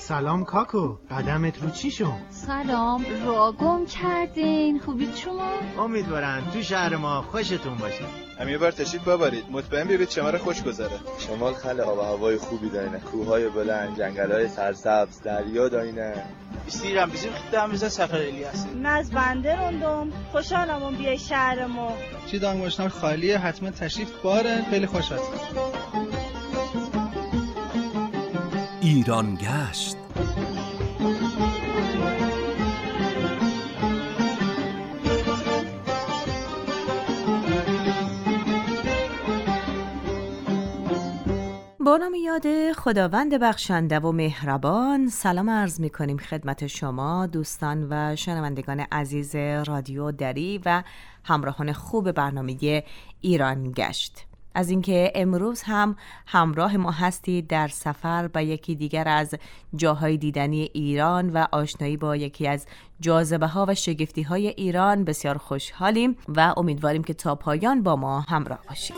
سلام کاکو، قدمت رو چی شد؟ سلام، راه گم کردین. خوبید شما؟ امیدوارم تو شهر ما خوشتون باشه. هم یه بار تشریف ببرید، مطمئن بیایید شمال خوش گذره. شمال خیلی آب و هوای خوبی دارینه، کوههای بلند، جنگل‌های سرسبز، دریا دارینه. استیرم bizim خدامıza سفر الیاس. از بنده روندم، خوشحالم بیای شهر ما. چی دانگوشنار خالیه، حتما تشریف باره، خیلی خوش هست. ایران گشت. با نام یاد خداوند بخشنده و مهربان، سلام عرض می کنیم خدمت شما دوستان و شنوندگان عزیز رادیو دری و همراهان خوب برنامه ایران گشت. از اینکه امروز هم همراه ما هستید در سفر به یکی دیگر از جاهای دیدنی ایران و آشنایی با یکی از جاذبه ها و شگفتی های ایران بسیار خوشحالیم و امیدواریم که تا پایان با ما همراه باشید.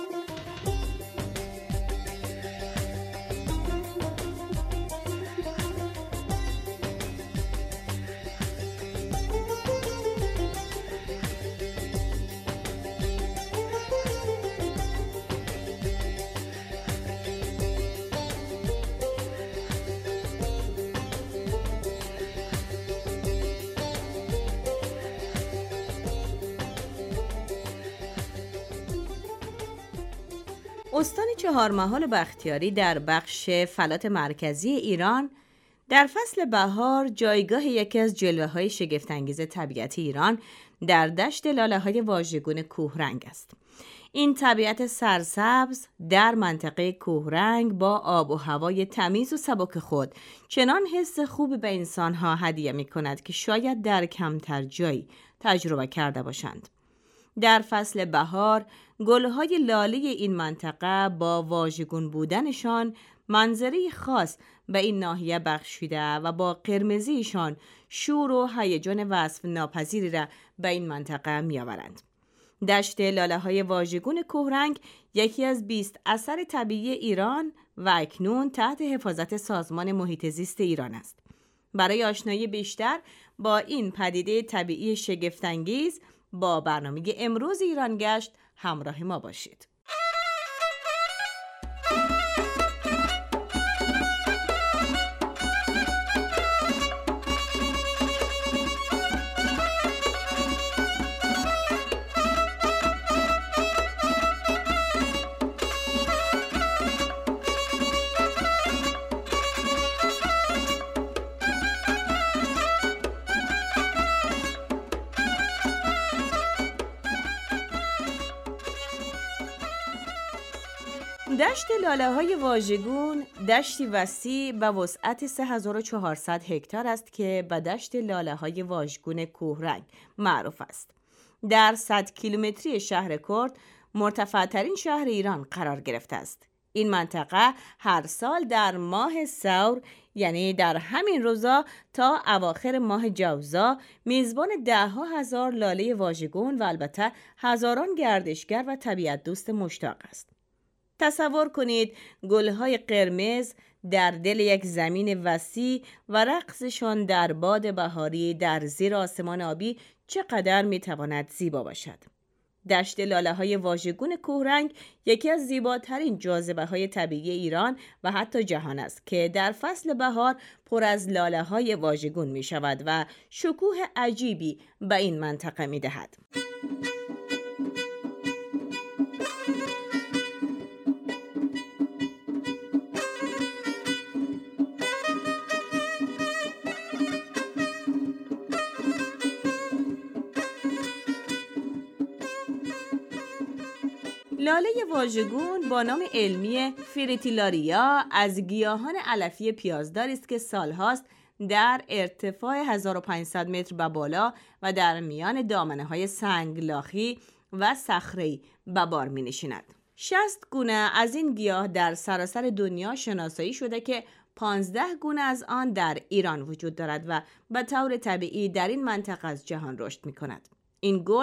استان چهارمحال بختیاری در بخش فلات مرکزی ایران در فصل بهار جایگاه یکی از جلوه‌های شگفت‌انگیز طبیعت ایران در دشت لاله‌های واژگون کوهرنگ است. این طبیعت سرسبز در منطقه کوهرنگ با آب و هوای تمیز و سبک خود چنان حس خوبی به انسان‌ها هدیه می‌کند که شاید در کمتر جایی تجربه کرده باشند. در فصل بهار گل‌های لاله این منطقه با واژگون بودنشان منظره خاص به این ناحیه بخشیده و با قرمزیشان شور و هیجان وصف ناپذیری را به این منطقه می‌آورند. دشت لاله‌های واژگون کوهرنگ یکی از 20 اثر طبیعی ایران و اکنون تحت حفاظت سازمان محیط زیست ایران است. برای آشنایی بیشتر با این پدیده طبیعی شگفت‌انگیز با برنامه امروز ایران گشت همراه ما باشید. دشت لاله‌های واژگون دشتی وسیع و وسعت 3400 هکتار است که به دشت لاله‌های واژگون کوهرنگ معروف است. در 100 کیلومتری شهر کرد، مرتفع‌ترین شهر ایران قرار گرفته است. این منطقه هر سال در ماه ثور، یعنی در همین روزا تا اواخر ماه جوزا، میزبان ده‌ها هزار لاله واژگون و البته هزاران گردشگر و طبیعت دوست مشتاق است. تصور کنید گل‌های قرمز در دل یک زمین وسیع و رقصشان در باد بهاری در زیر آسمان آبی چقدر میتواند زیبا باشد. دشت لاله‌های واژگون کوهرنگ یکی از زیباترین جاذبه‌های طبیعی ایران و حتی جهان است که در فصل بهار پر از لاله‌های واژگون می‌شود و شکوه عجیبی به این منطقه می‌دهد. لاله واژگون با نام علمی فریتیلاریا از گیاهان علفی پیازدار است که سالهاست در ارتفاع 1500 متر به بالا و در میان دامنه‌های سنگلاخی و صخره‌ای به بار می‌نشیند. 60 گونه از این گیاه در سراسر دنیا شناسایی شده که 15 گونه از آن در ایران وجود دارد و به طور طبیعی در این منطقه از جهان رشد می‌کند. این گل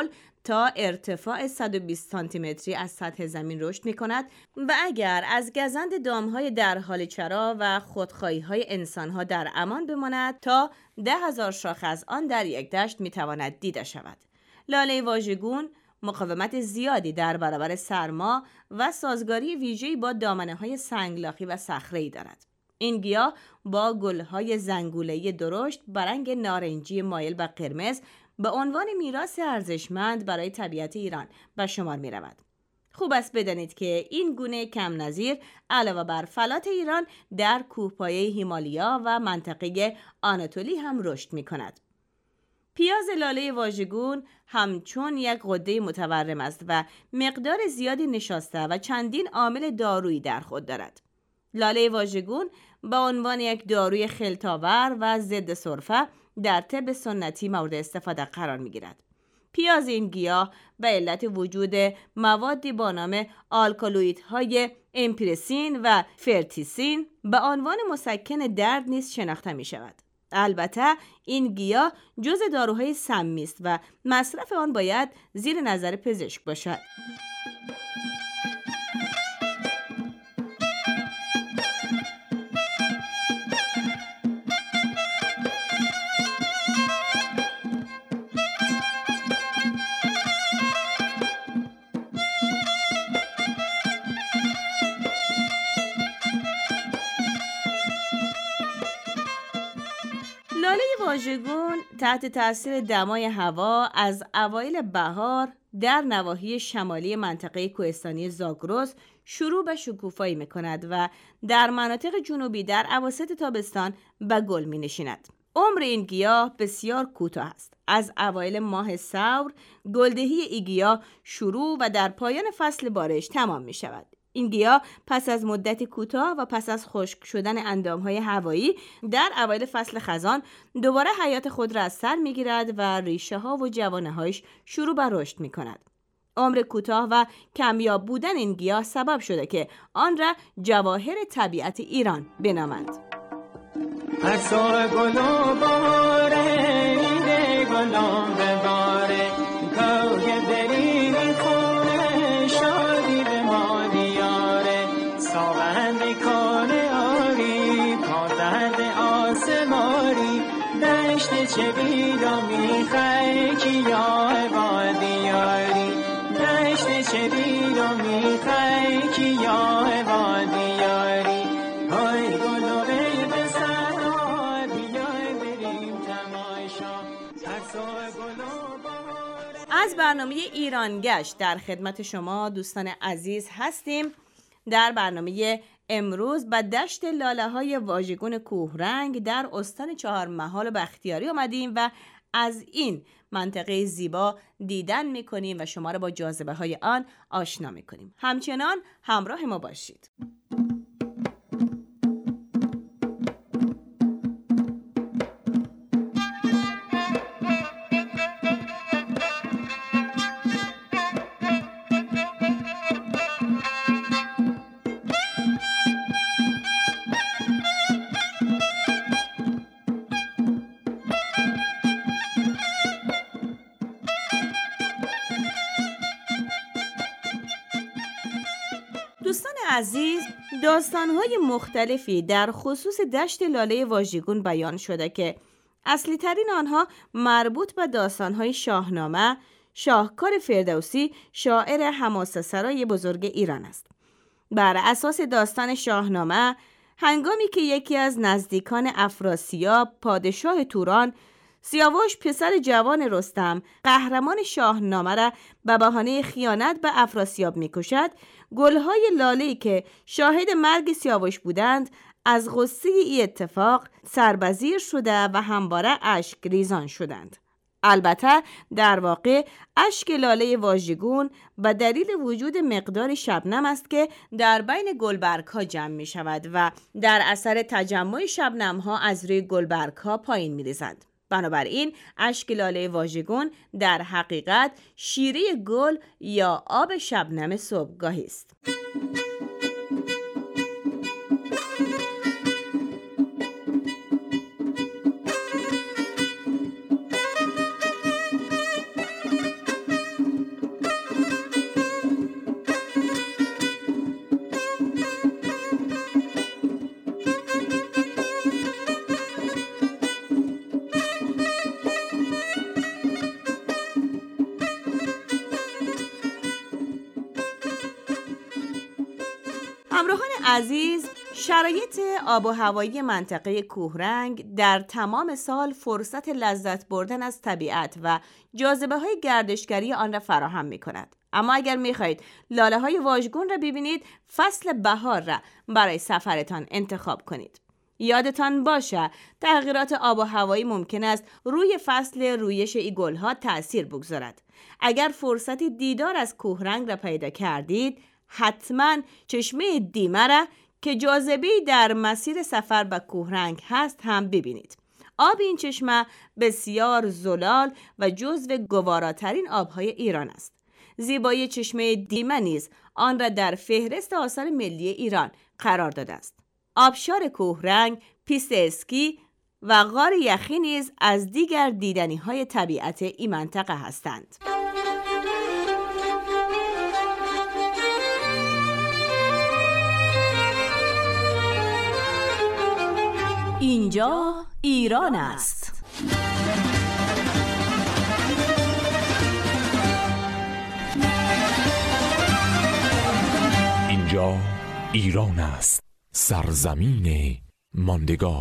تا ارتفاع 120 سانتی متری از سطح زمین رشد می کند و اگر از گزند دامهای در حال چرا و خودخواهی های انسانها در امان بماند تا 10,000 شاخه از آن در یک دشت می تواند دیده شود. لاله واژگون مقاومت زیادی در برابر سرما و سازگاری ویژه‌ای با دامنه‌های سنگلاخی و صخره‌ای دارد. این گیاه با گل‌های زنگوله‌ای درشت با رنگ نارنجی مایل و قرمز به عنوان میراث ارزشمند برای طبیعت ایران به شمار می‌رود. خوب است بدانید که این گونه کم نظیر علاوه بر فلات ایران در کوهپایه هیمالیا و منطقه آناتولی هم رشد می‌کند. پیاز لاله واژگون همچون یک غده متورم است و مقدار زیادی نشاسته و چندین عامل دارویی در خود دارد. لاله واژگون به عنوان یک داروی خلط‌آور و ضد سرفه در طب سنتی مورد استفاده قرار می‌گیرد. پیاز این گیاه به علت وجود موادی با نام آلکالوئیدهای امپریسین و فرتیسین به عنوان مسکن درد نیز شناخته می‌شود. البته این گیاه جزء داروهای سمی است و مصرف آن باید زیر نظر پزشک باشد. لاله واژگون تحت تاثیر دمای هوا از اوایل بهار در نواحی شمالی منطقه کوهستانی زاگرس شروع به شکوفایی می‌کند و در مناطق جنوبی در اواسط تابستان به گل می‌نشیند. عمر این گیاه بسیار کوتاه است. از اوایل ماه ثور گلدهی این گیاه شروع و در پایان فصل بارش تمام می‌شود. این گیاه پس از مدتی کوتاه و پس از خشک شدن اندامهای هوایی در اوایل فصل خزان دوباره حیات خود را از سر می‌گیرد و ریشه ها و جوانه هایش شروع به رشد می‌کند. عمر کوتاه و کمیاب بودن این گیاه سبب شده که آن را جواهر طبیعت ایران بنامند. چه بیرا میخوای کیا وادیاری دشت چه بیرا میخوای کیا وادیاری های گلو به سرا بیای بریم تماشا ترسو گلو از برنامه ایران گشت در خدمت شما دوستان عزیز هستیم. در برنامه امروز به دشت لاله های واژگون کوهرنگ در استان چهارمحال بختیاری آمدیم و از این منطقه زیبا دیدن میکنیم و شما را با جاذبه های آن آشنا میکنیم. همچنان همراه ما باشید. دوستان عزیز، داستان‌های مختلفی در خصوص دشت لاله واژگون بیان شده که اصلی ترین آنها مربوط به داستان‌های شاهنامه، شاهکار فردوسی، شاعر حماسه‌سرای بزرگ ایران است. بر اساس داستان شاهنامه، هنگامی که یکی از نزدیکان افراسیاب، پادشاه توران، سیاوش پسر جوان رستم قهرمان شاهنامه را به بهانه خیانت به افراسیاب می‌کشد، گل‌های لاله‌ای که شاهد مرگ سیاوش بودند از غصه این اتفاق سربزیر شده و همواره اشک ریزان شدند. البته در واقع اشک لاله واژگون به دلیل وجود مقدار شبنم است که در بین گلبرگ‌ها جمع می‌شود و در اثر تجمع شبنم‌ها از روی گلبرگ‌ها پایین می‌ریزند. بنابراین اشک لاله واژگون در حقیقت شیره گل یا آب شبنم صبحگاهی است. همراهان عزیز، شرایط آب و هوایی منطقه کوهرنگ در تمام سال فرصت لذت بردن از طبیعت و جاذبه‌های گردشگری آن را فراهم می‌کند. اما اگر می‌خواهید لاله‌های واژگون را ببینید، فصل بهار را برای سفرتان انتخاب کنید. یادتان باشه تغییرات آب و هوایی ممکن است روی فصل رویش این گل‌ها تأثیر بگذارد. اگر فرصتی دیدار از کوهرنگ را پیدا کردید، حتما چشمه دیمه را که جاذبه‌ای در مسیر سفر به کوهرنگ هست هم ببینید. آب این چشمه بسیار زلال و جزو گواراترین آب‌های ایران است. زیبایی چشمه دیمه نیز آن را در فهرست آثار ملی ایران قرار داده است. آبشار کوهرنگ، پیست اسکی و غار یخی نیز از دیگر دیدنی‌های طبیعت این منطقه هستند. اینجا ایران است. اینجا ایران است، سرزمین ماندگار.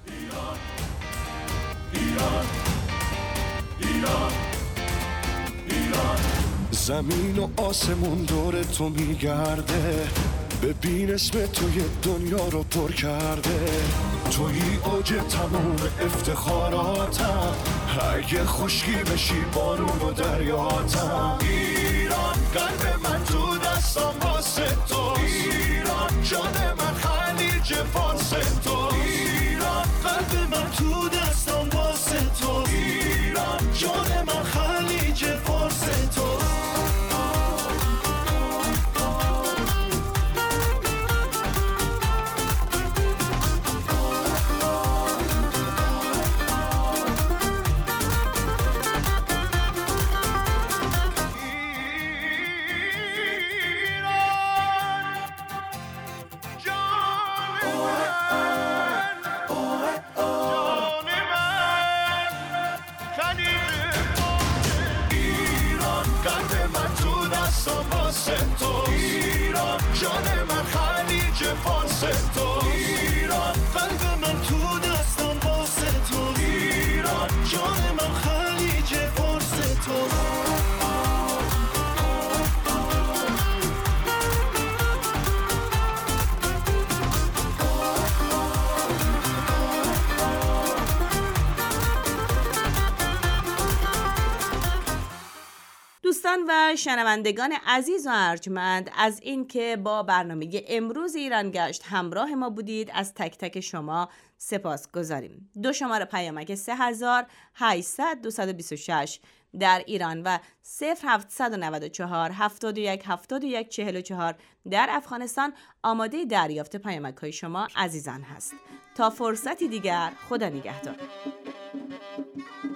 زمین و آسمون دور تو میگرده، ببین اسم توی دنیا رو پر کرده. توی اوج تموم افتخاراتم، اگه خشکی بشی بارون و دریاتم. ایران قلب من تو دستم واسه تو، ایران جان من خلیج فارس تو، ایران قلب من تو دستم واسه تو، ایران جان من خلیج فارس تو. جان من خلیج فارس تو، ایران قلب من تو دستم واسه تو، ایران جان من خلیج فارس تو. دوستان و شنوندگان عزیز و ارجمند، از اینکه با برنامه امروز ایران گشت همراه ما بودید از تک تک شما سپاسگزاریم. 2 شماره پیامک 3800 226 در ایران و 0794 71 71 44 در افغانستان آماده دریافت پیامک های شما عزیزان هست. تا فرصتی دیگر، خدا نگهدار.